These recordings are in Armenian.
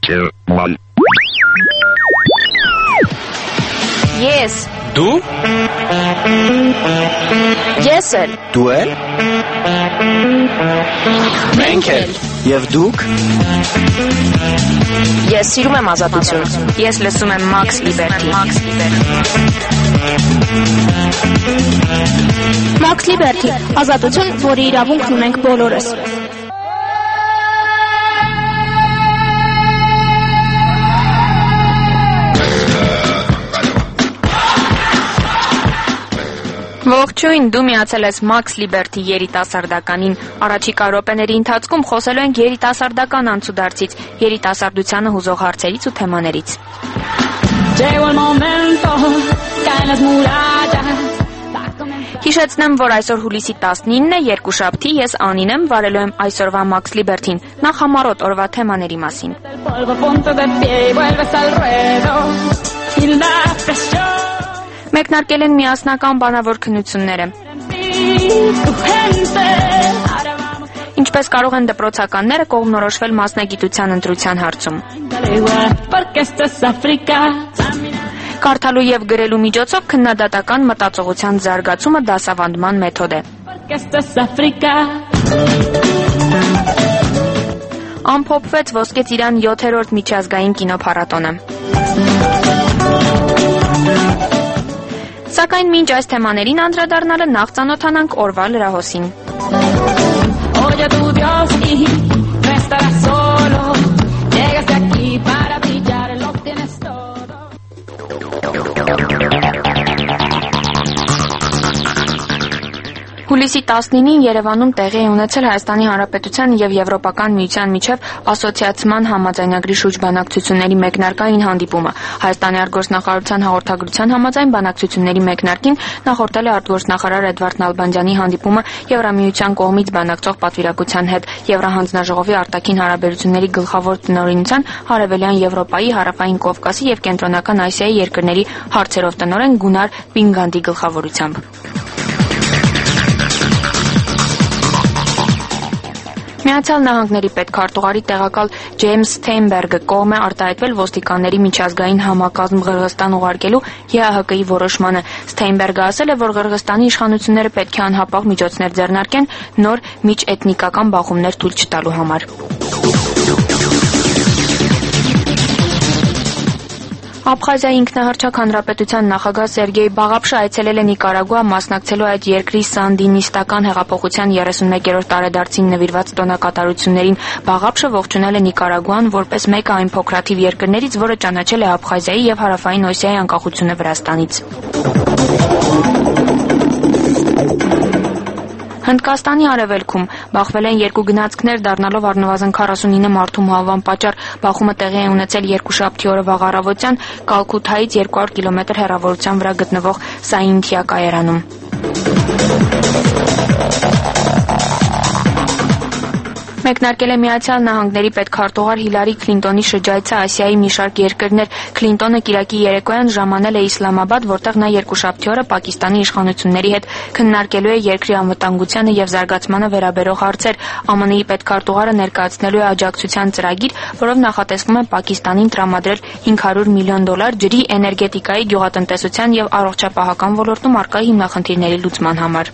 2, 1. Ես։ Դու։ Ես էլ։ Դու էլ։ Մենք էլ։ Եվ դուք։ Ես սիրում եմ ազատություն։ Ես լսում եմ Max Liberty։ Max Liberty, ազատություն, որի իրավունքն ունենք բոլորս։ Ողջույն, դու միացել ես Max Liberty երիտասարդականին։ Առաջիկա րոպեների ընթացքում խոսելու ենք երիտասարդական անցուդարձից, երիտասարդությանը հուզող հարցերից ու թեմաներից։ Հիշեցնեմ, որ այսօր հուլիսի 19-ն է, երկուշաբթի, ես Անին եմ, վարելու եմ այսօրվա Max Liberty-ն։ Նախ համառոտ օրվա թեմաների մասին։ Մեկնարկել են միասնական բանավոր քննությունները։ Ինչպես կարող են դպրոցականները կողմնորոշվել մասնագիտության ընտրության հարցում։ Կարդալու եւ գրելու միջոցով քննադատական մտածողության զարգացումը դասավանդման մեթոդ է։ Ամփոփվեց Ոսկե Ծիրան 7-րդ միջազգային կինոփառատոնը։ Սակայն մինչ այս թեմաներին անդրադառնալը նախ ծանոթանանք օրվա լրահոսին։ Հուլիսի 19-ին Երևանում տեղի է ունեցել Հայաստանի Հանրապետության եւ Եվրոպական միության միջև ասոցիացման համաձայնագրի շուրջ բանակցությունների մեկնարկային հանդիպումը։ Հայաստանի արտգործնախարարության հաղորդագրության համաձայն բանակցությունների մեկնարկին նախորդել է արտգործնախարար Էդվարդ Նալբանդյանի հանդիպումը Եվրամիության կողմից բանակցող պատվիրակության հետ Եվրահանձնաժողովի արտաքին հարաբերությունների գլխավոր տնօրինության Հարավելյան Եվրոպայի, Հարավային Կովկասի եւ Կենտրոնական Ասիայի երկրների հարցերով տնօրեն Գունար Պինգանդի գլխավորությամբ։ Միացյալ Նահանգների պետքարտուղարի տեղակալ Ջեյմս Սթեյնբերգը կողմ է արտահայտվել ոստիկանների միջազգային համակազմ Ղրղստան ուղարկելու ԵԱՀԿ-ի որոշմանը։ Սթեյնբերգը ասել է, որ Ղրղստանի իշխանությունները պետք է անհապաղ միջոցներ ձեռնարկեն նոր միջէթնիկական բախումներ թույլ չտալու համար։ Աբխազիայի ինքնահռչակ հանրապետության նախագահ Սերգեյ Բաղապշը այցելել է Նիկարագուա մասնակցելու այդ երկրի սանդինիստական հեղափոխության 31-րդ տարեդարձին նվիրված տոնակատարություններին։ Բաղապշը ողջունել է Նիկարագուան որպես մեկը այն փոքրաթիվ երկրներից, որը ճանաչել է Աբխազիայի եւ Հարավային Օսիայի անկախությունը Վրաստանից։ Հնդկաստանի արևելքում բախվել են երկու գնացքներ, դառնալով առնվազն 49 մարդու մահվան պատճառ։ Բախումը տեղի է ունեցել երկուշաբթի օրը վաղ առավոտյան Կալկուտայից 200 կիլոմետր հեռավորության վրա գտնվող Սաինթիա կայարանում։ Մեկնարկել է Միացյալ Նահանգների պետքարտուղար Հիլարի Քլինտոնի շրջայցը Ասիայի մի շարք երկրներ։ Քլինտոնը կիրակի երեկոյան ժամանել է Իսլամաբադ, որտեղ նա երկուշաբթի օրը Պակիստանի իշխանությունների հետ քննարկելու է երկրի անվտանգությանը եւ զարգացմանը վերաբերող հարցեր։ ԱՄՆ-ի պետքարտուղարը ներկայացնելու է աջակցության ծրագիր, որով նախատեսվում է Պակիստանին տրամադրել $500 միլիոն ջրի, էներգետիկայի, գյուղատնտեսության եւ առողջապահական ոլորտում առկա հիմնախնդիրների լուծման համար։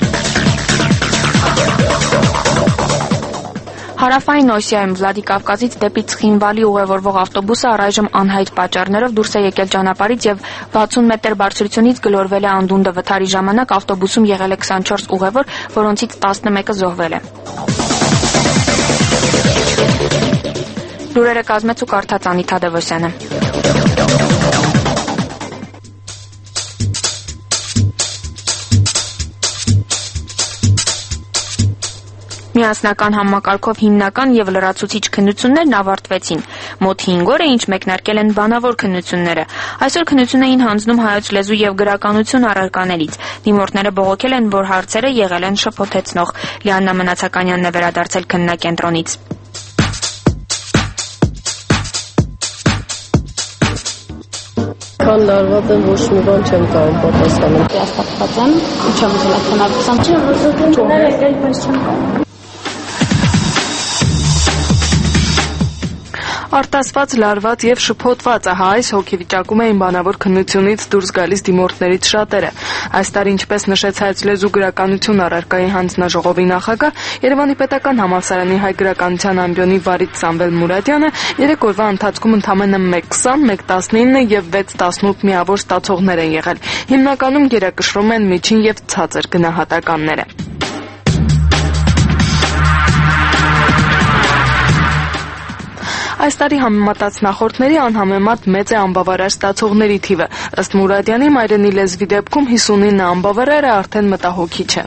Հարավային Օսիայում Վլադիկավկազից դեպի Ցխինվալի ուղևորվող ավտոբուսը առայժմ անհայտ պատճառներով դուրս է եկել ճանապարհից եւ 60 մետր բարձրությունից գլորվել է անդունդը։ Վթարի ժամանակ ավտոբուսում եղել է 24 ուղևոր, որոնցից 11-ը զոհվել է։ Լուրերը կազմեց ու կարդաց Անիթա Դևոսյանը։ Միասնական համակարգով հիմնական եւ լրացուցիչ քննություններն ավարտվեցին։ Մոտ 5 օր է ինչ մեկնարկել են բանավոր քննությունները։ Այսօր քննություն էին հանձնում հայոց լեզու եւ գրականություն առարկաներից։ Դիմորդները բողոքել են, որ հարցերը եղել են շփոթեցնող։ Լիաննա Մնացականյանն է վերադարձել քննարկենտրոնից։ Քան լարված եմ, ոչ մի բան չեմ կարող պատասխանել։ Հաստատված եմ, չեմ ուզում քննարկության, չեմ ուզում դներ եկել, բայց չեմ կարող։ Արտասված, լարված եւ շփոթված ահա այս հոգեվիճակում էին բանավոր քննությունից դուրս գալիս դիմորդներից շատերը։ Այս տարի, ինչպես նշեց Հայոց լեզու գրականություն առարկայի հանձնաժողովի նախագահ, Երևանի պետական համալսարանի հայ գրականության ամբիոնի վարիչ Սամվել Մուրադյանը 3 օրվա ընթացքում ընդամենը 1:20, 1:19 եւ 6:18 միավոր ստացողներ են եղել։ Հիմնականում գերակշռում են միջին եւ ցածր գնահատականները։ Այս տարի համեմատած նախորդների անհամեմատ մեծ է անբավարար ստացողների թիվը։ Ըստ Մուրադյանի, մայրենի լեզվի դեպքում 59 անբավարարը արդեն մտահոգիչ է։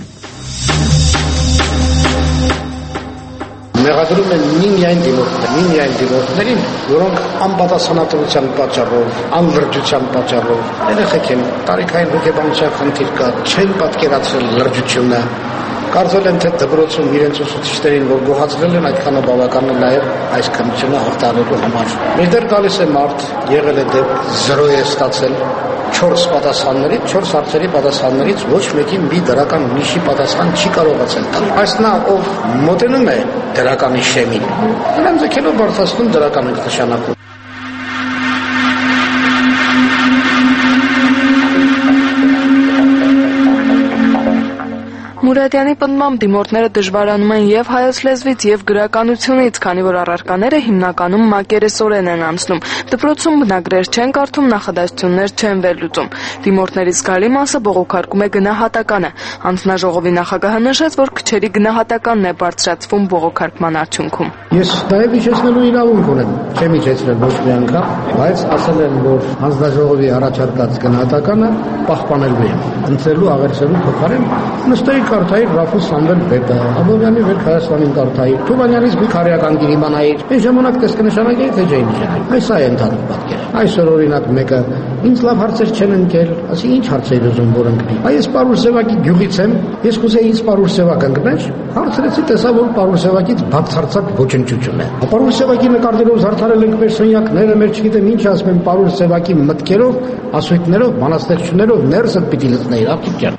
Մեղադրում են միմիայն դիմորդներին, որոնք անպատասխանատվության պատճառով, անլրջության պատճառով, երեխեք են, տարիքային հոգեբանության խնդիր կա, չեն պատկերացրել լրջությունը, կարծել են, թե դպրոցում իրենց ուսուցիչներին, որ գոհացրել են, այդքանը բավական է նաև այս քննությունը հաղթահարելու համար։ Մինչդեռ գալիս է մարդ, եղել է դեպք 0 է ստացել 4 պատասխաններից, 4 հարցերի պատասխաններից ոչ մեկին մի դրական ուրիշի պատասխան չի կարողացել տալ։ Այս նա, ով մոտենում է դրականի շեմին, իրեն ձգելով բարձրացնում դրական նշանակում։ Մուրադյանի պնդմամբ դիմորդները դժվարանում են եւ հայոց լեզվից եւ գրականությունից, քանի որ առարկաները հիմնականում մակերեսորեն են անցնում։ Դպրոցում բնագրեր չեն կարդում, նախադասություններ չեն վերլուծում։ Դիմորդների զգալի մասը բողոքարկում է գնահատականը։ Հանձնաժողովի նախագահը նշեց, որ քչերի գնահատականն է բարձրացվում բողոքարկման արդյունքում։ Ես նաև իջեցնելու իրավունք ունեմ, չեմ իջեցրել ոչ մի անգամ, բայց ասել են, որ հանձնաժողովի առաջարկած գնահատականը պահպանելու է։ Ընտրելու, աղերսելու փոխարեն նստեի կարդայի Ռաֆու Սամվել Բեկը, Աբովյանի Վեր Հայաստանին կարդայի, Թումանյանից մի քարեական գիրի մանայի, այն ժամանակ տեսքնշանակեի, թե չէի նշանակեի։ Այս է ընդհանուր պատկերը։ Այսօր օրինակ մեկը ինձ լավ հարցեր չեն ընկել, ասի ինչ հարցեր ուզում որ ընկնի։ Այս Պարուր Սևակի գյուղից եմ, ես կուզեի ինձ Պարուր Սևակ ընկներ, հարցրեցի, տեսա որ Պարուր Սևակից բացարձակ ոչնչություն է։ Պարուր Սևակի նկարներով զարդարել ենք մեր սենյակները, մեր չգիտեմ ինչ ասում են Պարուր Սևակի մտքերով, ասույթներով, բանաստեղծություններով ներսը պիտի լցնեի, աղջիկ ջան։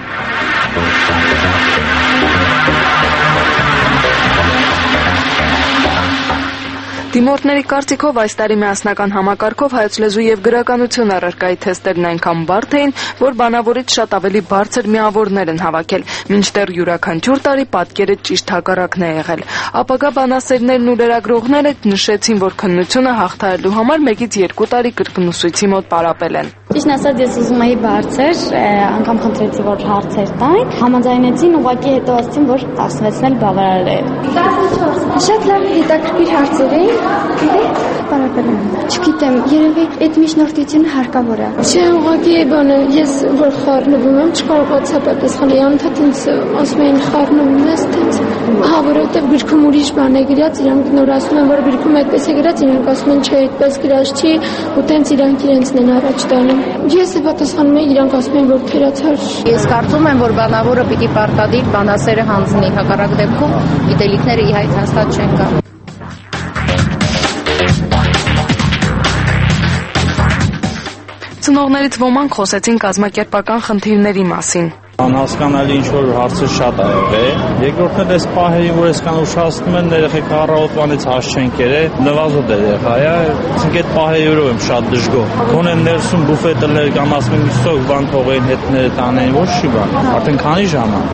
Դիմորդների կարծիքով այս տարի միասնական համակարգով հայոց լեզու եւ գրականություն առարկայի թեստերն այնքան բարդ էին, որ բանավորից շատ ավելի բարձր միավորներ են հավաքել, մինչդեռ յուրաքանչյուր տարի պատկերը ճիշտ հակառակն է եղել։ Ապագա բանասերներն ու լրագրողները նշեցին, որ քննությունը հաղթահարելու համար 1-ից 2 տարի կրկնուսույցի մոտ պարապել են։ Ճիշտն ասած, ես ուզում էի բարձր, անգամ խնդրեցի, որ հարցեր տային, համաձայնեցին, ուղղակի հետո ասացին, որ 16-ն էլ բավարար է։ 14 Շատ լավ հետաքրքիր հարցեր էին, գիտեք, պարապել եմ։ Չգիտեմ, երևի այդ միջնորդությունը հարկավոր է։ Չէ, ուղղակի բանը, ես որ խառնվում եմ, չկարողացա պատասխանել, անընդհատ ինձ ասում էին խառնվում ես, տենց։ Հա, որովհետև գրքում ուրիշ բան է գրած, իրանք նոր ասում են, որ գրքում այդպես է գրած, իրանք ասում են, չէ, այդպես գրած չի, ու տենց իրանք իրենցն են առաջ տանում։ Ես է պատասխանում եմ, իրանք ասում են, որ թերացար։ Ես կարծում եմ, որ բանավորը պիտի պարտադիր բանասերը հանձնի, հակառակ դեպքում գիտելիքները իհայտ հաստատ չեն գա։ Ծնողներից ոմանք խոսեցին կազմակերպական խնդիրների մասին։ Անհասկանալի ինչ-որ հարցեր շատ ա եղել։ Երկրորդն էլ այս պահերին, որ այսքան ուշացնում են, երեխեք առավոտվանից հաս չեն կերել, նվազոտ է երեխա է, ասենք այդ պահերով եմ շատ դժգոհ։ Գոնե ներսում բուֆետներ կամ ասում եմ սոկ բան թողեն հետները տանեն, ոչ չի բան։ Արդեն քանի ժամ է։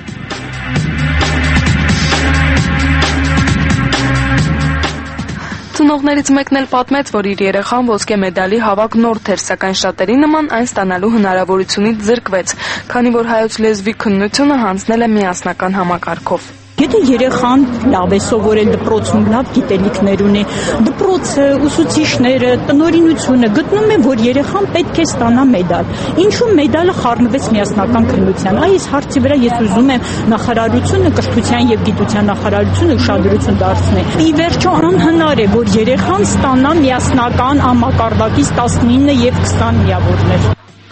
Ծնողներից մեկն էլ պատմեց, որ իր երեխան ոսկե մեդալի հավակնորդ էր, սակայն շատերի նման այն ստանալու հնարավորությունից զրկվեց, քանի որ հայոց լեզվի քննությունը հանձնել է միասնական համակարգով։ Եթե երեխան լավ է սովորել դպրոցում, լավ գիտելիքներ ունի, դպրոցը, ուսուցիչները, տնօրինությունը գտնում է, որ երեխան պետք է ստանա մեդալ։ Ինչու մեդալը խառնվեց միասնական քննության։ Այս հարցի վրա ես ուզում եմ նախարարությունը, կրթության եւ գիտության նախարարությունը ուշադրություն դարձնել։ Ի վերջո անհնար է, որ երեխան ստանա միասնական համակարգից 19 եւ 20 միավորներ։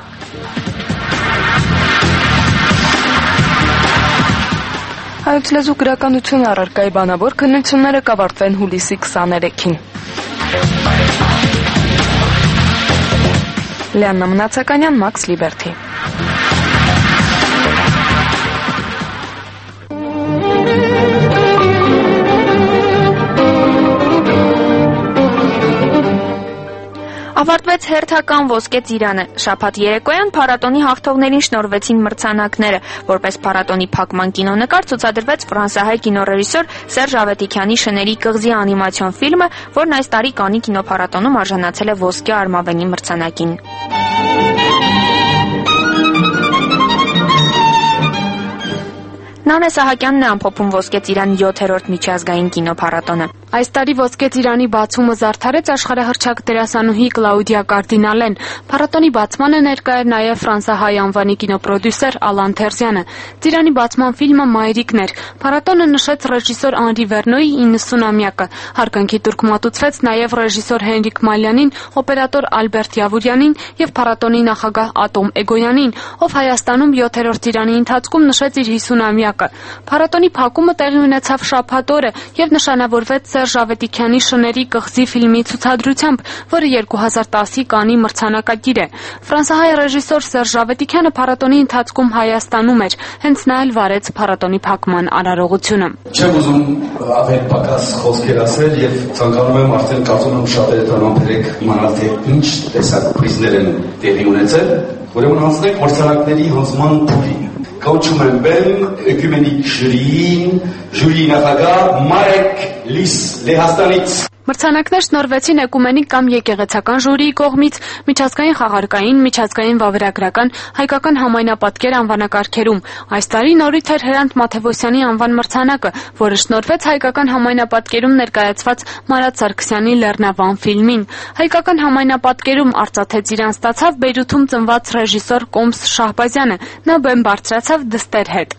Հայոց լեզու գրականություն առարկայի բանավոր քննությունները կավարտվեն հուլիսի 23-ին։ Լիաննա Մնացականյան, Մաքս Լիբերթի։ Ավարտվեց հերթական ոսկե ծիրանը։ Շաբաթ երեկոյան փառատոնի հաղթողներին շնորհվեցին մրցանակները։ Որպես փառատոնի փակման կինոնկար ցուցադրվեց ֆրանսահայ կինոռեժիսոր Սերժ Ավետիքյանի «Շների կղզի» անիմացիոն ֆիլմը, որն այս տարի Կաննի կինոփառատոնում արժանացել է ոսկե արմավենի մրցանակին։ Նանե Սահակյանն է ամփոփում ոսկե ծիրանի 7-րդ միջազգային կինոփառատոնը։ Այս տարի ոսկե ծիրանի բացումը զարդարեց աշխարհահռչակ դերասանուհի Կլաուդիա Կարդինալեն։ Փառատոնի բացմանը ներկա էր նաև ֆրանսահայ անվանի կինոպրոդյուսեր Ալան Թերզյանը։ Ծիրանի բացման ֆիլմը «Մայրիկն» էր։ Փառատոնը նշեց ռեժիսոր Անրի Վերնոյի 90-ամյակը։ Հարգանքի տուրք մատուցվեց նաև ռեժիսոր Հենրիկ Մալյանին, օպերատոր Ալբերտ Յավուրյանին եւ փառատոնի նախագահ Ատոմ Էգոյանին, ով Հայաստանում 7-րդ ծիրանի ընթացքում նշեց իր 50-ամյակը։ Փառատոնի փակումը տեղի ունեցավ շաբաթ օրը եւ նշանավորվեց Սերժ Ավետիքյանի «Շների կղզի» ֆիլմի ցուցադրությամբ, որը 2010-ի Կաննի մրցանակակիր է։ Ֆրանսահայ ռեժիսոր Սերժ Ավետիքյանը փառատոնի ընթացքում Հայաստանում էր, հենց նա էլ վարեց փառատոնի փակման արարողությունը։ Չեմ ուզում ավելի պակաս խոսքեր ասել եւ ցանկանում եմ արդեն կարծում եմ շատերը տրամաբերեք իմանալ թե ինչ տեսակ պրիզներ են տեղի ունեցել, ուրեմն հանձնենք մրցանակների հանձնման փուլին։ Կոչում եմ բեմ էկումենիկ ժյուրիի նախագահ Մարեք Լիս Լեհաստանից։ Մրցանակներ շնորհվեցին էկումենիկ կամ եկեղեցական ժյուրիի կողմից միջազգային խաղարկային, միջազգային վավերագրական, հայկական համայնապատկեր անվանակարգերում։ Այս տարի նորույթ էր Հրանտ Մաթևոսյանի անվան մրցանակը, որը շնորհվեց հայկական համայնապատկերում ներկայացված Մարատ Սարգսյանի «Լեռնավան» ֆիլմին։ Հայկական համայնապատկերում արծաթե ծիրան ստացավ Բեյրութում ծնված ռեժիսոր Կոմս Շահբազյանը։ Նա բեմ բարձրացավ դստեր հետ։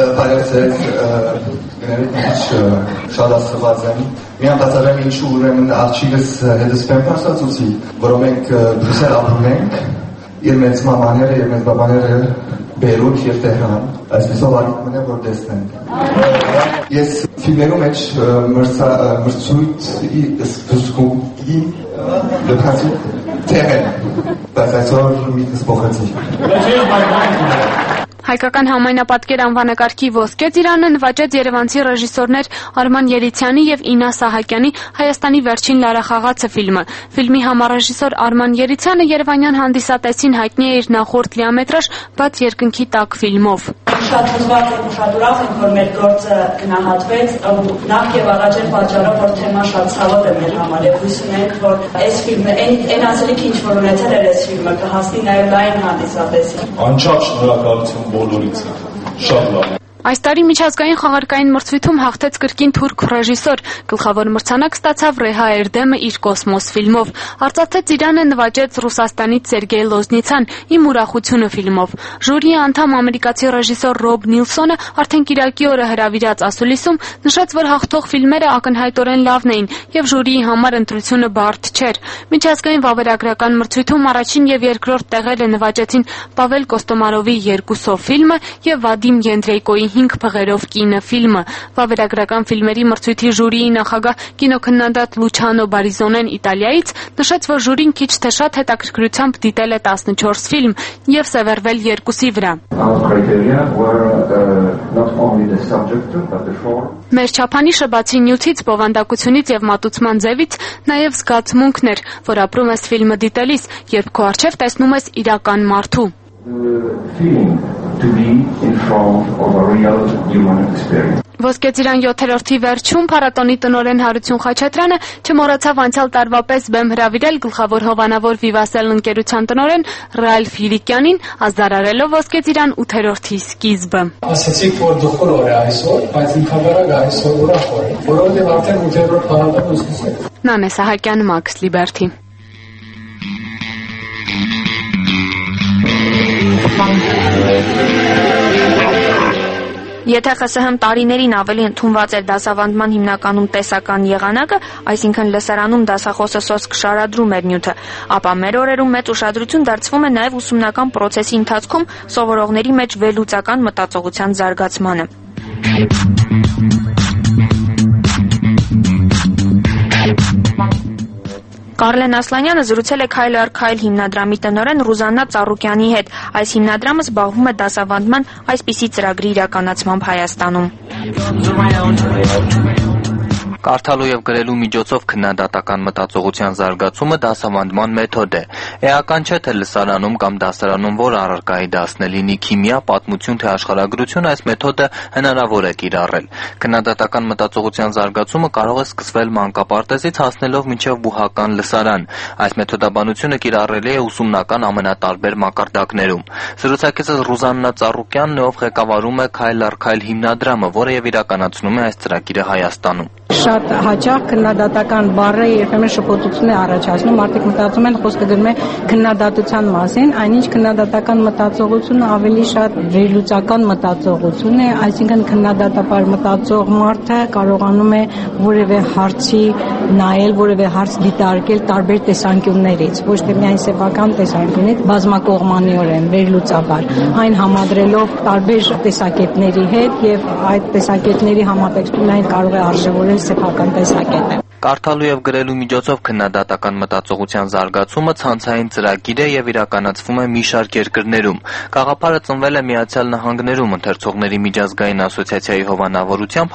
Շատ աստված եմ։ Միան բացառեմ ինչու ուրեմն աղջիկս հետս բեմ բարձրացուցի, որով մենք Բրյուսել ապրում ենք, իր մեծ մամաները եւ մեծ բաբաները Բեյրութ եւ Տեհրան, այսպեսով ալիքն է որ տեսնենք։ Ես ֆիլմերում մեջ մրցույթի սկզբունքի լեփացի թերեն, բայց այսօր միտքս փոխեցի։ Հայկական համայնապատկեր անվանակարգի ոսկե ծիրանը նվաճեց երևանցի ռեժիսորներ Արման Երիցյանի եւ Ինա Սահակյանի «Հայաստանի վերջին լարախաղացը» ֆիլմը։ Ֆիլմի համառեժիսոր Արման Երիցյանը երևանյան հանդիսատեսին հայտնի է իր նախորդ լիամետրաժ «Բաց երկնքի տակ» ֆիլմով։ Շատ հուզված եմ, շատ ուրախ եմ, որ մեր գործը գնահատվեց, նախ եւ առաջ էլ պատճառով, որ թեման շատ ցավոտ է մեր համար եւ հույս ունենք, որ այս ֆիլմը այն ասելիքը ինչ որ ունեցել էր այս ֆիլմը կհասնի նաեւ լայն հանդիսատեսին։ Անչափ շնորհակալություն բոլորից։ Շատ լավ։ Այս տարի միջազգային խաղարկային մրցույթում հաղթեց կրկին թուրք ռեժիսոր։ Գլխավոր մրցանակ ստացավ Ռեհա Էրդեմը իր «Կոսմոս» ֆիլմով։ Արծաթե ծիրանը նվաճեց Ռուսաստանից Սերգեյ Լոզնիցան «Իմ ուրախությունը» ֆիլմով։ Ժյուրիի անդամ ամերիկացի ռեժիսոր Ռոբ Նիլսոնը արդեն կիրակի օրը հրավիրած ասուլիսում նշեց, որ հաղթող ֆիլմերը ակնհայտորեն լավն էին եւ ժյուրիի համար ընտրությունը բարդ չէր։ Միջազգային վավերագրական մրցույթում առաջին եւ երկրորդ տեղերը նվաճեցին Պավել Կոստոմարովի «Երկուսով» ֆիլմը եւ Վադիմ Յենդրեյկոյի 5 փղերով կինը ֆիլմը։ Վավերագրական ֆիլմերի մրցույթի ժյուրիի նախագահ կինոքննադատ Լուչանո Բարիզոնեն Իտալիայից նշեց, որ ժյուրին քիչ թե շատ հետաքրքրությամբ դիտել է 14 ֆիլմ եւ սևեռվել 2-ի վրա։ Մեր չափանիշը բացի նյութից, բովանդակությունից եւ մատուցման ձևից նաեւ զգացմունքն էր, որ ապրում ես ֆիլմը դիտելիս, երբ քո առջեւ տեսնում ես իրական մարդու։ Ոսկե ծիրան 7-րդի վերջում փառատոնի տնօրեն Հարություն Խաչատրյանը չմոռացավ անցյալ տարվա պես բեմ հրավիրել գլխավոր հովանավոր Վիվասել ընկերության տնօրեն Ռայլֆ Իրիկյանին, ազդարարելով ոսկե ծիրան 8-րդի սկիզբը։ Ասացիք, որ դուխոր օր է այսօր, բայց ինքաբարակ այսօր ուրախ օր է, որովհետև արդեն 8-րդ փառատոնը սկսեց։ Նանե Սահակյան, Մաքս Լիբերթի։ Եթե ԽՍՀՄ տարիներին ավելի ընդունված էր դասավանդման հիմնականում տեսական եղանակը, այսինքն լսարանում դասախոսը սոսկ շարադրում էր նյութը, ապա մեր օրերում մեծ ուշադրություն դարձվում է նաև ուսումնական պրոցեսի ընթացքում սովորողների մեջ վերլուծական մտածողության զարգացմանը։ Կարլեն Ասլանյանը զրուցել է «Քայլ առ քայլ» հիմնադրամի տնօրեն Ռուզաննա Ծառուկյանի հետ։ Այս հիմնադրամը զբաղվում է դասավանդման այսպիսի ծրագրի իրականացմամբ Հայաստանում։ Կարդալու եւ գրելու միջոցով քննադատական մտածողության զարգացումը դասավանդման մեթոդ է։ Էական չէ թե լսարանում կամ դասարանում որ առարկայի դասն է լինի քիմիա, պատմություն թե աշխարհագրություն, այս մեթոդը հնարավոր է կիրառել։ Քննադատական մտածողության զարգացումը կարող է սկսվել մանկապարտեզից հասնելով մինչև բուհական լսարան։ Այս մեթոդաբանությունը կիրառելի է ուսումնական ամենատարբեր մակարդակներում։ Զրուցակիցս Ռուզաննա Ծառուկյանն է, ով ղեկավարում է Քայլ առ քայլ հիմնադրամը, որը եւ իրականացնում է այս ծրագիրը Հայաստանում։ Շատ հաճախ քննադատական բառը երբեմն շփոթություն է առաջացնում, մարդիկ մտածում են խոսքը գրում է քննադատության մասին, այնինչ քննադատական մտածողությունը ավելի շատ վերլուծական մտածողություն է, այսինքն քննադատաբար մտածող մարդը կարողանում է որևէ հարցի նայել, որևէ հարց դիտարկել տարբեր տեսանկյուններից, ոչ թե միայն սեփական տեսանկյունից, բազմակողմանիորեն, վերլուծաբար, այն համադրելով տարբեր տեսակետների հետ եւ այդ տեսակետների համատեքստում այն կարող է արժևորել սեփական տեսակետը։ Կարդալու եւ գրելու միջոցով քննադատական մտածողության զարգացումը ցանցային ծրագիր է եւ իրականացվում է մի շարք երկրներում։ Գաղափարը ծնվել է Միացյալ Նահանգներում ընթերցողների միջազգային ասոցիացիայի հովանավորությամբ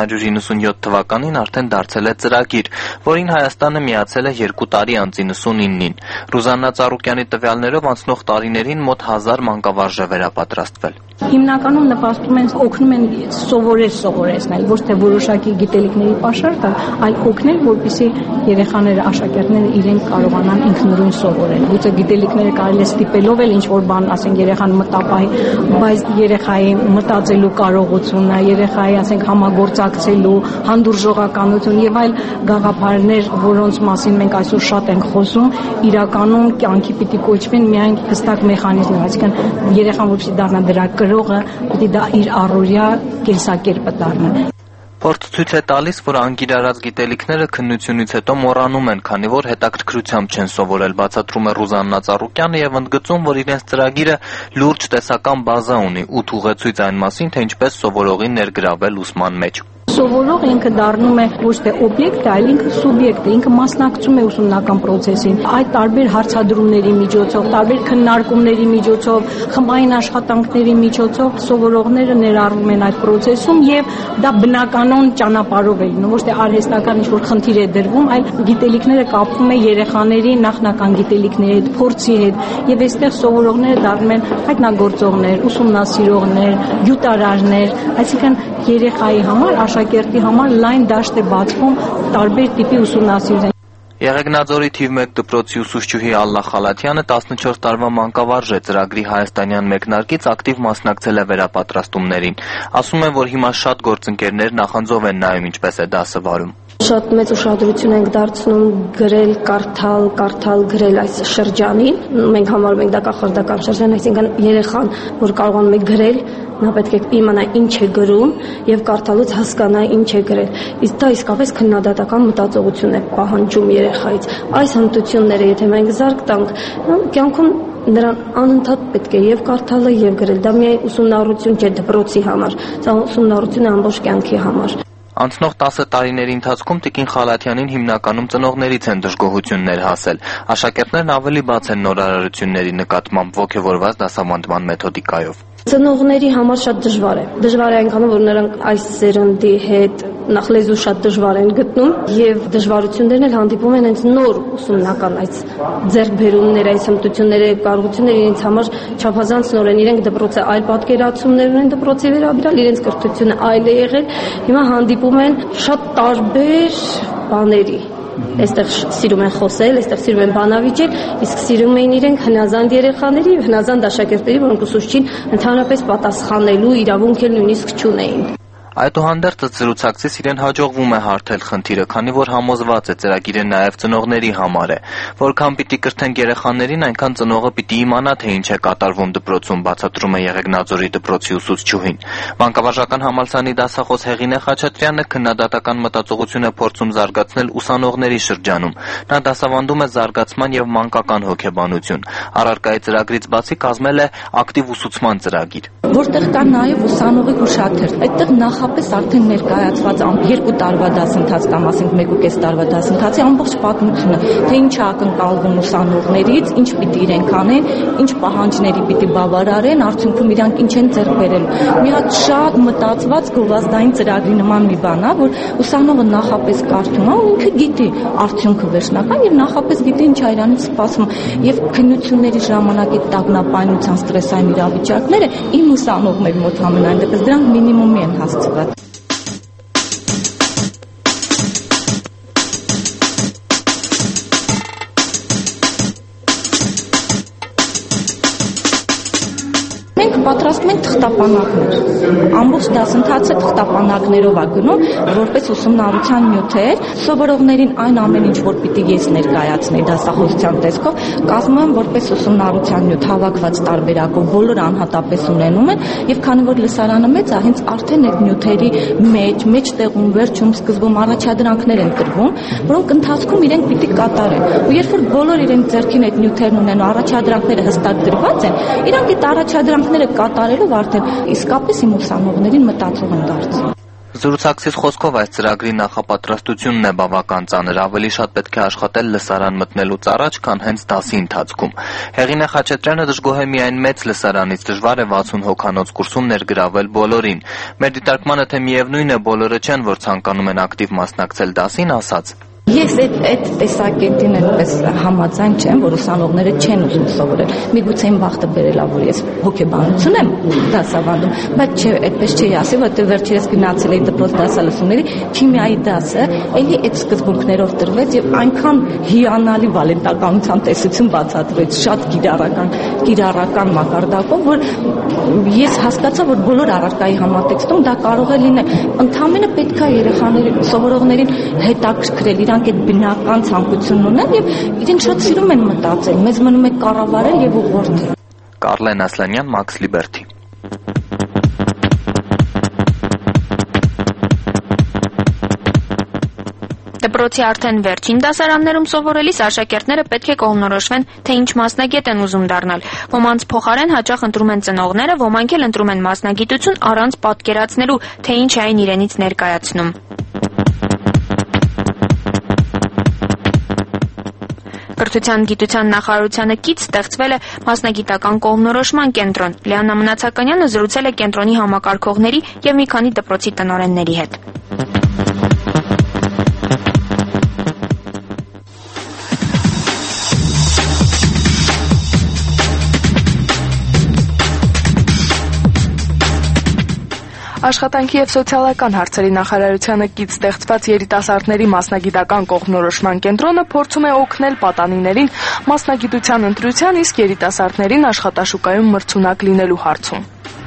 1997 թվականին արդեն դարձել է ծրագիր, որին Հայաստանը միացել է 2 տարի անց 99-ին։ Ռուզաննա Ծառուկյանի տվյալներով անցնող տարիներին մոտ 1000 մանկավարժ է վերապատրաստվել։ Հիմնականում նպաստում են օգնում են սովորեցնել, ոչ թե որոշակի գիտելիքների պաշար տալ, այլ օգնել, որպեսզի երեխաները, աշակերտները իրենք կարողանան ինքնուրույն սովորել։ Գուցե գիտելիքները կարելի է ստիպելով էլ ինչ-որ բան, ասենք երեխան մտապահի, բայց երեխայի մտածելու կարողությունը, երեխայի, ասենք համագործակցելու, հանդուրժողականություն եւ այլ գաղափարներ, որոնց մասին մենք այսօր շատ ենք խոսում, իրականում կյանքի պիտի կոչվեն միայն հստակ մեխանիզմներ, այսինքն երեխան որպեսզի դառնա դրա կրողը, պիտի դա իր առօրյա կենսակերպը դառնա։ Փորձ ցույց է տալիս, որ անկիրառած գիտելիքները քննությունից հետո մոռանում են, քանի որ հետաքրքրությամբ չեն սովորել, բացատրում է Ռուզաննա Ծառուկյանը եւ ընդգծում, որ իրենց ծրագիրը լուրջ տեսական բազա ունի, 8 ուղեցույց այն մասին, թե ինչպես սովորողին ներգրավել ուսման մեջ։ Սովորողը ինքը դառնում է ոչ թե օբյեկտ, այլ ինքը սուբյեկտ է, ինքը մասնակցում է ուսումնական process-ին։ Այդ տարբեր հարցադրումների միջոցով, տարբեր քննարկումների միջոցով, խմբային աշխատանքների միջոցով սովորողները ներառվում են այդ process-ում եւ դա բնականon ճանապարհով է լինում, ոչ թե արհեստական ինչ-որ խնդիր է դրվում, այլ գիտելիքները կապվում է երեխաների նախնական գիտելիքների հետ, փորձի հետ եւ այստեղ սովորողները դառնում են հայտնագործողներ, ուսումնասիրողներ, գյուտարարներ, այսինքն երեխայի համար աշակերտի համար լայն դաշտ է բացվում տարբեր տիպի ուսումնասիրության։ Եղեգնաձորի թիվ 1 դպրոցի ուսուցչուհի Ալլա Խալաթյանը 14 տարվա մանկավարժ է, ծրագրի հայաստանյան մեկնարկից ակտիվ մասնակցել է վերապատրաստումներին։ Ասում է, որ հիմա շատ գործընկերներ նախանձով են նայում ինչպես է դասը վարում։ Շատ մեծ ուշադրություն ենք դարձնում գրել, կարդալ, գրել այս շրջանին։ Մենք համարում ենք դա կախարդական շրջան, այսինքն երեխան, որ կարողանում է գրել, նա պետք է իմանա ինչ է գրում եւ կարդալուց հասկանա ինչ է գրել։ Իսկ դա իսկապես քննադատական մտածողություն է պահանջում երեխայից։ Այս հմտությունները, եթե մենք զարգ տանք, կյանքում նրան անընդհատ պետք է եւ կարդալը եւ գրել։ Դա միայն ուսումնառություն չէ դպրոցի համար, դա ուսումնառություն է ամբողջ կյանքի համար։ Անցնող 10 տարիների ընթացքում Տիկին Խալաթյանին հիմնականում ծնողներից են դժգոհություններ հասել։ Աշակերտներն ավելի բաց են նորարարությունների նկատմամբ ոգևորված դասավանդման մեթոդիկայով։ Ծնողների համար շատ դժվար է։ Դժվար է այնքան, որ նրանք այս սերնդի հետ նախ լեզու շատ դժվար են գտնում եւ դժվարություններն էլ հանդիպում են հենց նոր ուսումնական այս ձեռքբերումները, այս հմտությունները, կարողությունները իրենց համար չափազանց նոր են։ Իրենք դպրոցը այլ պատկերացումներ ունեն դպրոցի վերաբերյալ, իրենց կրթությունը այլ է եղել։ Հիմա հանդիպում են շատ տարբեր բաների։ Այստեղ սիրում են խոսել, այստեղ սիրում են բանավիճել, իսկ սիրում էին իրենք հնազանդ երեխաների եւ հնազանդ աշակերտների, որոնք ուսուցչին ընդհանրապես պատասխանելու իրավունք էլ նույնիսկ չունեին։ Այդուհանդերձ զրուցակցից իրեն հաջողվում է հարթել խնդիրը, քանի որ համոզված է ծրագիրը նաև ծնողների համար է։ Որքան պիտի կրթենք երեխաներին, այնքան ծնողը պիտի իմանա, թե ինչ է կատարվում դպրոցում, բացատրում է Եղեգնաձորի դպրոցի ուսուցչուհին։ Մանկավարժական համալսարանի դասախոս Հեղինե Խաչատրյանը քննադատական մտածողություն է փորձում զարգացնել ուսանողների շրջանում։ Նա դասավանդում է զարգացման եւ մանկական հոգեբանություն։ Առարկայի ծրագրից բացի կազմել է ակտիվ ուսուցման ծրագիր, որտեղ կա նաև ուսանողի գուշաթերթ։ Այդտեղ նախ նախապես արդեն ներկայացված 2 տարվա դասընթաց կամ ասենք 1.5 տարվա դասընթացի ամբողջ պատմությունը, թե ինչ է ակնկալվում ուսանողներից, ինչ պիտի իրենք անեն, ինչ պահանջների պիտի բավարարեն, արդյունքում իրանք ինչ են ձեռք բերել։ Մի հատ շատ մտածված գովազդային ծրագրի նման մի բան է, որ ուսանողը նախապես կարդում է ու ինքը գիտի արդյունքը վերջնական եւ նախապես գիտի ինչ է իրանից սպասվում եւ քննությունների ժամանակ այդ տագնապայնության ստրեսային իրավիճակները իմ ուսանողների մոտ համենայն դեպս դրանք մինիմումի են հասցված։ Պատրաստում ենք թղթապանակներ։ Ամբողջ դասընթացը թղթապանակներով է գնում, որպես ուսումնառության նյութեր, սովորողներին այն ամեն ինչ, որ պիտի ես ներկայացնեի դասախոսության տեսքով, կազմում եմ որպես ուսումնառության նյութ հավաքված տարբերակով, բոլորը անհատապես ունենում են, եւ քանի որ լսարանը մեծ է, հենց արդեն այդ նյութերի մեջտեղում, վերջում, սկզբում առաջադրանքներ են տրվում, որոնք ընթացքում իրենք պիտի կատարեն։ Ու երբ որ բոլոր իրենք ձեռքին այդ նյութերն ունեն ու առաջադրանքները հստակ դրված են, իրանք այդ առաջադրանքները կատարելով արդեն իսկապես իմ ուսանողներին մտածող են դարձել։ Զրուցակցից խոսքով այս ծրագրի նախապատրաստությունն է բավական ծանր, ավելի շատ պետք է աշխատել լսարան մտնելուց առաջ, քան հենց դասի ընթացքում։ Հեղինե Խաչատրյանը դժգոհ է միայն մեծ լսարանից, դժվար է 60 հոգանոց կուրսում ներգրավել բոլորին։ Մեր դիտարկմանը թե միևնույն է բոլորը չեն, որ ցանկանում են ակտիվ մասնակցել դասին, ասաց. Ես այդ տեսակետին այդպես համաձայն չեմ, որ ուսանողները չեն ուզում սովորել։ Միգուցե իմ բախտը բերել է, որ ես հոգեբանություն եմ դասավանդում, բայց չէ, այդպես չի ասի, որտեղ վերջերս գնացել էի դպրոց դասալսումների, քիմիայի դասը էլի այդ սկզբունքներով տրվեց եւ այնքան հիանալի վալենտականության տեսություն բացատրվեց, շատ կիրառական մակարդակով, որ ես հասկացա, որ բոլոր առարկայի համատեքստում դա կարող է լինել։ Ընդհանրապես պետք է երեխաներին, սովորողներին հետաքրքրել իրանք այդ բնական ցանկությունն ունեն եւ իրենք շատ սիրում են մտածել, մեզ մնում է կառավարել եւ ուղղորդել։ Կարլեն Ասլանյան, Max Liberty։ Դպրոցի արդեն վերջին դասարաններում սովորելիս աշակերտները պետք է կողմնորոշվեն, թե ինչ մասնագետ են ուզում դառնալ։ Ոմանց փոխարեն հաճախ ընտրում են ծնողները, ոմանք էլ ընտրում են մասնագիտություն առանց պատկերացնելու, թե ինչ այն իրենից ներկայացնում։ Կրթության գիտության նախարարությանը կից ստեղծվել է մասնագիտական կողմնորոշման կենտրոն։ Լիաննա Մնացականյանը զրուցել է կենտրոնի համակարգողների եւ մի քանի դպրոցի տնօրենների հետ։ Աշխատանքի եւ սոցիալական հարցերի նախարարությանը կից ստեղծված երիտասարդների մասնագիտական կողմնորոշման կենտրոնը փորձում է օգնել պատանիներին մասնագիտության ընտրության, իսկ երիտասարդներին աշխատաշուկայում մրցունակ լինելու հարցում։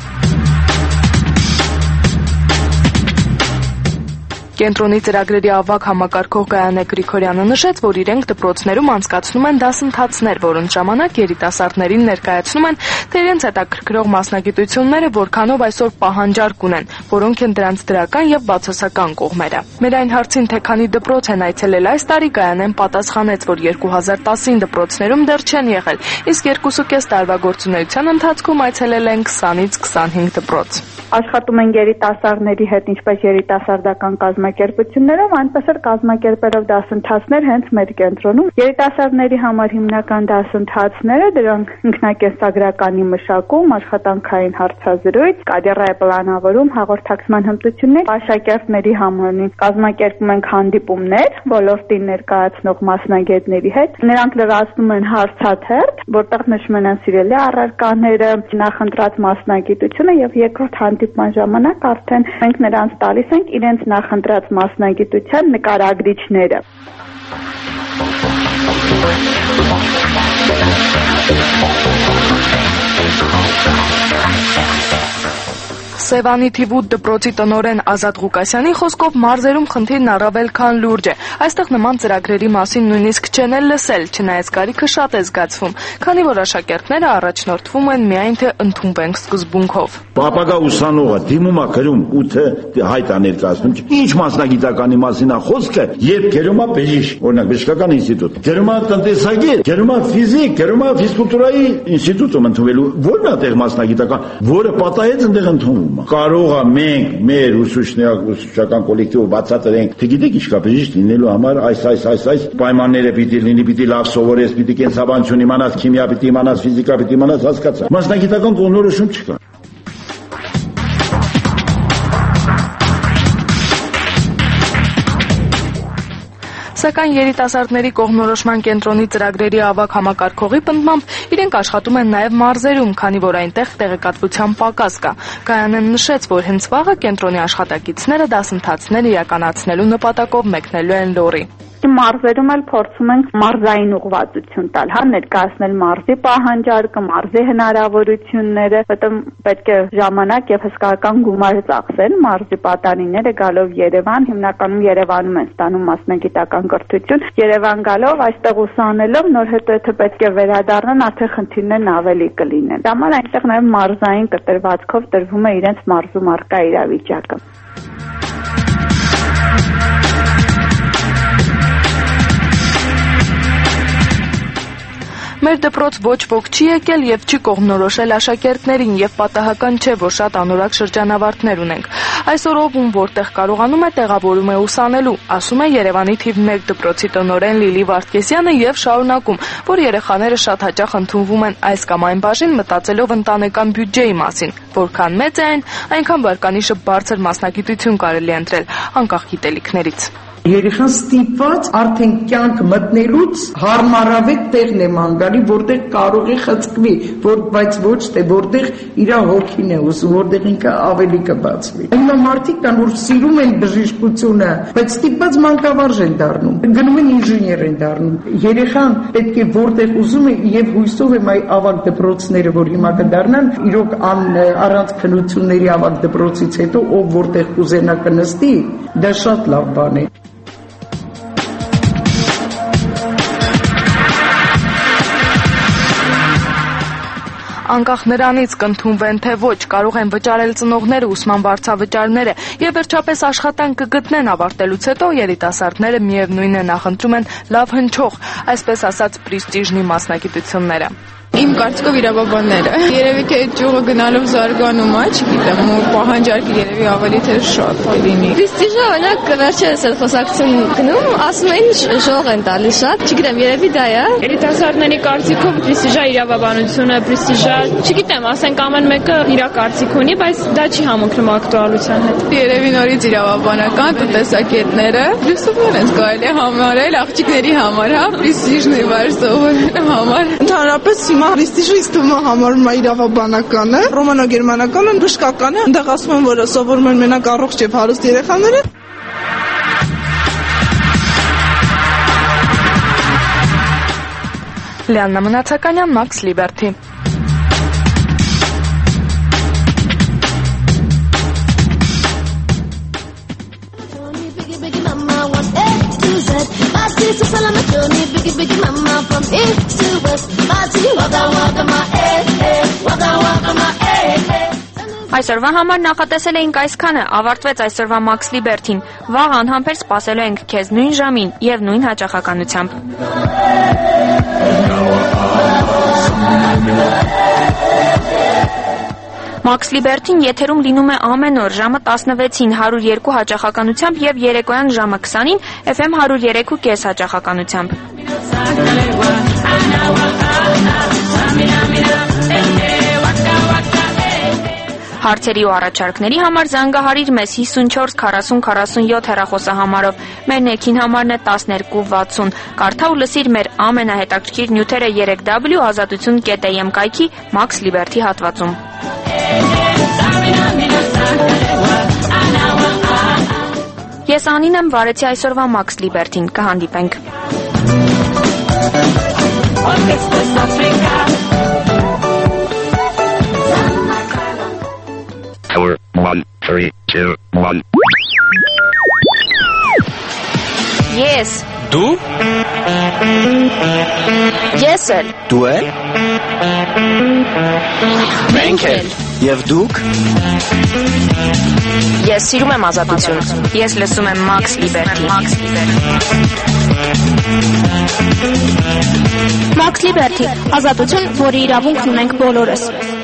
Կենտրոնի ծրագրերի ավագ համակարգող Գայանե Գրիգորյանը նշեց, որ իրենք դպրոցներում անցկացնում են դասընթացներ, որոնց ժամանակ երիտասարդներին ներկայացնում են, թե իրենց հետաքրքրող մասնագիտությունները որքանով այսօր պահանջարկ ունեն, որոնք են դրանց դրական եւ բացասական կողմերը։ Մեր այն հարցին, թե քանի դպրոց են այցելել այս տարի, Գայանեն պատասխանեց, որ 2010-ին դպրոցներում դեռ չեն եղել, իսկ 2.5 տարվա գործունեության ընթացքում այցելել են 20-ից 25 դպրոց։ Աշխատում են երիտասարդների հետ, ինչպես երիտասարդական կազմակերպություններով, այնպես էլ կազմակերպելով դասընթացներ հենց մեր կենտրոնում։ Երիտասարդների համար հիմնական դասընթացները դրանք ինքնակենսագրականի մշակում, աշխատանքային հարցազրույց, կարիերայի պլանավորում, հաղորդակցման հմտություններ, աշակերտների համարին կազմակերպում ենք հանդիպումներ ոլորտին ներկայացնող մասնագետների հետ։ Նրանք լրացնում են հարցաթերթ, որտեղ նշվում են սիրելի առարկաները, նախընտրած մասնագիտությունը եւ երկրորդ հանդիպման ժամանակ արդեն մենք նրանց տալիս ենք իրենց նախընտրած մասնագիտության նկարագրիչները։ Սևանի Թիվուտ դպրոցի տնօրեն Ազատ Ղուկասյանի խոսքով մարզերում խնդիրն առավել քան լուրջ է։ Այստեղ նման ծրագրերի մասին նույնիսկ չեն էլ լսել, չնայած կարիքը շատ է զգացվում, քանի որ աշակերտները առաջնորդվում են միայն թե ընդունվենք սկզբունքով։ Ապագա ուսանողը դիմում է գրում ու թե հայտ է ներկայացնում, ինչ մասնագիտականի մասին է խոսքը, երբ գրում է բժիշկ, օրինակ բժշկական ինստիտուտ, գրում է տնտեսագետ, գրում է ֆիզիկ, գրում է ֆիզկուլտուրայի ինստիտուտում ընդունվելու, որն է այդտեղ մասնագիտական, որը պատահեց այնտեղ ընդունվում։ դիմումը։ Կարող է մենք մեր ուսուցչական կոլեկտիվը բացատրենք, թե գիտեք ինչ կա բժիշկ լինելու համար այս պայմանները պիտի լինի, պիտի լավ սովորես, պիտի կենսաբանություն իմանաս, քիմիա պիտի իմանաս, ֆիզիկա պիտի իմանաս, հասկացա։ Մասնագիտական կողմնորոշում չկա։ Սակայն երիտասարդների կողմնորոշման կենտրոնի ծրագրերի ավագ համակարգողի պնդմամբ իրենք աշխատում են նաև մարզերում, քանի որ այնտեղ տեղեկատվության պակաս կա։ Գայանեն նշեց, որ հենց վաղը կենտրոնի աշխատակիցները դասընթացներ իրականացնելու նպատակով մեկնելու են լոռի։ Մարզերում էլ փորձում ենք մարզային ուղղվածություն տալ, ներկայացնել մարզի պահանջարկը, մարզի հնարավորությունները, որտեղ պետք է ժամանակ եւ հսկայական գումար ծախսել մարզի պատանիները գալով Երևան, հիմնականում Երևանում են ստանում մասնագիտական կրթություն, Երևան գալով այստեղ ուսանելով նոր հետո եթե պետք է վերադառնան, արդեն խնդիրներն ավելի կլինեն։ Համար այնտեղ նաեւ մարզային կտրվածքով տրվում է իրենց մարզում արկա իրավիճակը։ Մեր դպրոց ոչ ոք չի եկել եւ չի կողմնորոշել աշակերտներին եւ պատահական չէ, որ շատ անորակ շրջանավարտներ ունենք։ Այսօր ով ում որտեղ կարողանում է տեղավորում է ուսանելու, ասում է Երևանի թիվ 1 դպրոցի տնօրեն Լիլի Վարդգեսյանը եւ շարունակում, որ երեխաները շատ հաճախ ընդունվում են այս կամ այն բաժին մտածելով ընտանեկան բյուջեի մասին, որքան մեծ է այն, այնքան վարկանիշը բարձր մասնագիտություն կարելի է ընտրել, անկախ գիտելիքներից։ Երեխան ստիպված արդեն կյանք մտնելուց հարմարավետ տեղն է ման գալի, որտեղ կարող է խցկվի, բայց ոչ թե որտեղ իր հոգին է ուզում, որտեղ ինքը ավելի կբացվի։ Հիմա մարդիկ կան, որ սիրում են բժշկությունը, բայց ստիպված մանկավարժ են դառնում, գնում են ինժեներ են դառնում։ Երեխան պետք է որտեղ ուզում է եւ հույսով եմ այ ավագ դպրոցները, որ հիմա կդառնան, իրոք առանց քննությունների ավագ դպրոցից հետո ով որտեղ կուզենա կնստի, դա շատ լավ բան է։ Անկախ նրանից կընդունվեն թե ոչ, կարող են վճարել ծնողները ուսման վարձավճարները եւ վերջապես աշխատանք կգտնեն ավարտելուց հետո երիտասարդները միևնույն է նախընտրում են լավ հնչող, այսպես ասած պրեստիժնի մասնագիտությունները։ Իմ կարծիքով իրավաբանները։ Երևի թե այդ ճյուղը գնալով զարգանում է, չգիտեմ, ու պահանջարկը երևի ավելի թե շատ լինի։ Պրեստիժը օրինակ վերջերս էլ խոսակցություն գնում, ասում են ժող են տալիս շատ, չգիտեմ, երևի դա է։ Երիտասարդների կարծիքով պրեստիժը իրավաբանությունը, պրեստիժը, չգիտեմ, ասենք ամեն մեկը իր կարծիք ունի, բայց դա չի համընկնում ակտուալության հետ։ Երևի նորից իրավաբանական տնտեսագետները դրսումներ են կարելի համարել աղջիկների համար, հա, պրեստիժն է վար սովորելու համար։ Ընդհանրապես հիմա պրեստիժը ինձ թվում է համարում է իրավաբանականը, ռոմանո-գերմանականը, բժշկականը, այնտեղ ասում են, որ սովորում են մենակ առողջ եւ հարուստ երեխաները։ Լիաննա Մնացականյան, Մաքս Լիբերթի։ Այսօրվա համար նախատեսել էինք այսքանը, ավարտվեց այսօրվա Մաքս Լիբերթին։ Վաղ անհամբեր սպասելու ենք քեզ նույն ժամին եւ նույն հաճախականությամբ։ Մաքս Լիբերթին եթերում լինում է ամեն օր ժամը 16-ին 102 հաճախականությամբ եւ երեկոյան ժամը 20-ին FM 103.5 հաճախականությամբ։ Հարցերի ու առաջարկների համար զանգահարիր մեզ 54 40 47 հեռախոսահամարով։ Մեր ներքին համարն է 1260։ Կարդա ու լսիր մեր ամենահետաքրքիր նյութերը 3W ազատություն.am կայքի Մաքս Լիբերթի հատվածում։ Ես Անին եմ, վարեցի այսօրվա Մաքս Լիբերթին, կհանդիպենք։ Power 1, 3, 2, 1. Yes. Դու? Ես էլ։ Դու էլ? Մենք էլ։ Եվ դուք? Ես սիրում եմ ազատություն։ Ես լսում եմ Մաքս Լիբերթի։ Մաքս Լիբերթի, ազատություն, որի իրավունքն ունենք բոլորս։